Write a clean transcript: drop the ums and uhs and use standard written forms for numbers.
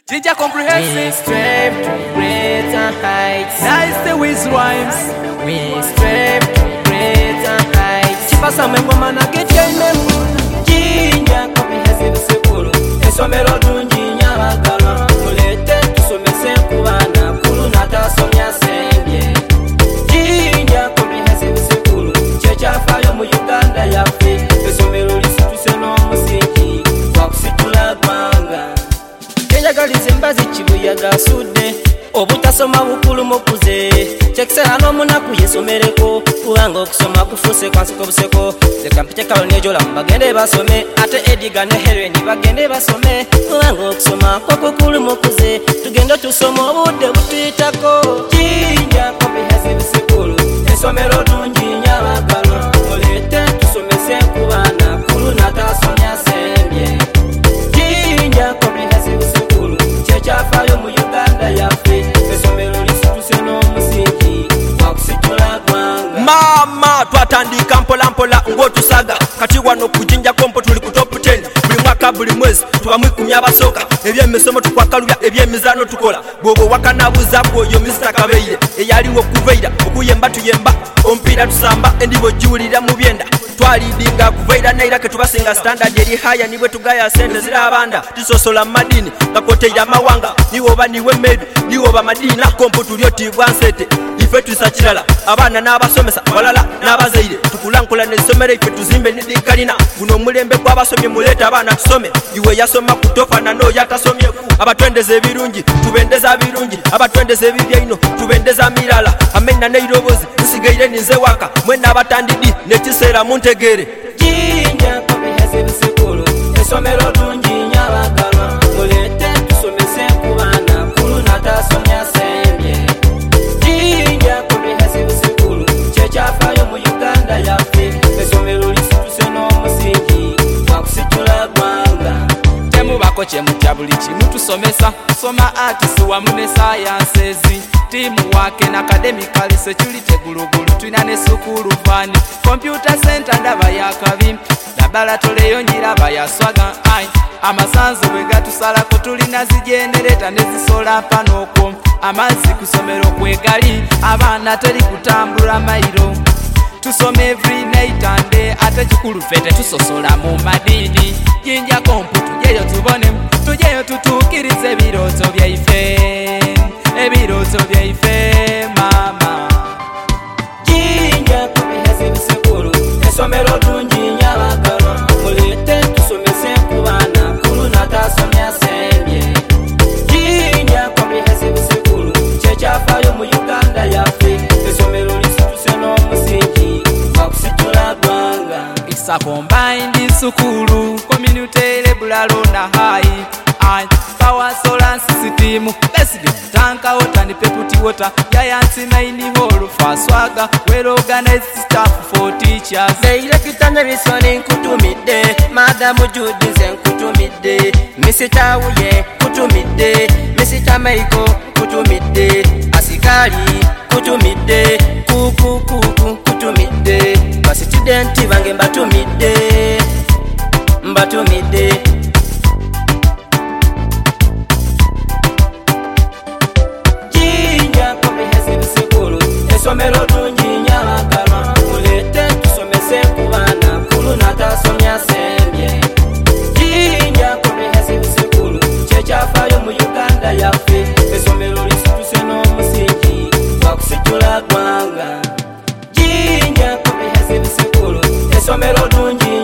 Jinja comprehensive. We strive to greater heights. Nice the with rhymes. We strive to greater heights. Chipasa mengoma na getene. Jinja comprehensive school. Esomero dunjinya bagala. Mulete tusomese kubana kulu natasomya sembye. Jinja comprehensive school. Checha fayo mu Uganda yafe. Esomero lisituse no musiki. Wakusitula gwanga. Galize mbazi kibuyaga sudde obutasoma bukulu mukuze chekisera n'omunaku yesomereko kubanga okusoma kufuse kwansiko buseko leka mpite kalonejola bagende basome ate Ediga ne Helen bagende basome kubanga okusoma kwakukulu mukuze tugende tusoma obudde butuyitako Jinja comprehensive school esomero dunjinya bagalo mulete tusomese kubana kulu natasomya sembye Jinja comprehensive school chafayo mu Uganda yafe esomero lisituse n'omusingi wakusitula gwanga mama twatandika mpolampola ng'otusaga kati wano ku Jinja kompo tuli ku top 10 buli mwaka buli mwezi tuba mwikumi abasoka ebyemisomo tukwakalubya ebyemizano tukola bwobo wakanabuza bwoyo Mr. Kabeire eyaliwo okuvaira okuyemba tuyemba omupiira tusamba endibo jiwulira mu byenda twalidinga kuvaira naira ketubasinga standard eri haya nibwe tugaya sente zirabanda tusosola madini gakoteira mawanga niwoba niwe medu niwoba madini na kompo tulyotibwa nsete ife tusakirala abana n'abasomesa balala n'abazaire tukulankola n'essomero ife tuzimbe nidikalina guno omulembe gw'abasomye muleta abana tusome iwe yasoma kutofana n'oyo atasomyeku abatwendeza ebirungi tubendeza birungi abatwendeza ebibyaino tubendeza mirala amena neirobozi nsigaire ninze waka mwena abatandidi nekiseera muntegere Jinja comprehensive school esomero dunjinya bagala mulete tusomese kubana kulu natasomya sembye Jinja comprehensive school chechafayo mu Uganda yafe esomero lisituse n'omusingi wakusitula gwanga Temubako kyemutya buli kimu tusomesa soma arts wamu ne sciences timu wake na academically security gulugulu tulina ne sukulu van computer center ndaba yakabi laboratory yonjira bayaswaga ai amasanzu bwe gatusalako tulina zijenereta nezisola panoko amazzi kusomero kwegali abaana teri kutambula mairo tusome every night and day ate kikulu fete tusosola mu madini Jinja kompo tujeyo tubone tujeyo tutukirize ebirozo byaife mama Jinja comprehensive school esomero dunjinya bagala mulete tusomese kubana kulu natasomya sembye Jinja comprehensive school chechafayo mu Uganda yafe esomero lisituse n'omusingi wakusitula gwanga It's a combined school community level na high and power solar system basic tank water and deputy water giant main hall for swagger well organized staff for teachers Director Wilson kutumide Madam Judy zen kutumide Mr. Uye kutumide Mr. Maiko kutumide asikali kutumide kuku kutumide basi student bange mbatumide Jinja comprehensive school esomero dunjinya bagala mulete tusomese kubana kulu natasomya sembye Jinja comprehensive school chechafayo mu Uganda yafe esomero lisituse n'omusingi wakusitula gwanga Jinja comprehensive school esomero dunjinya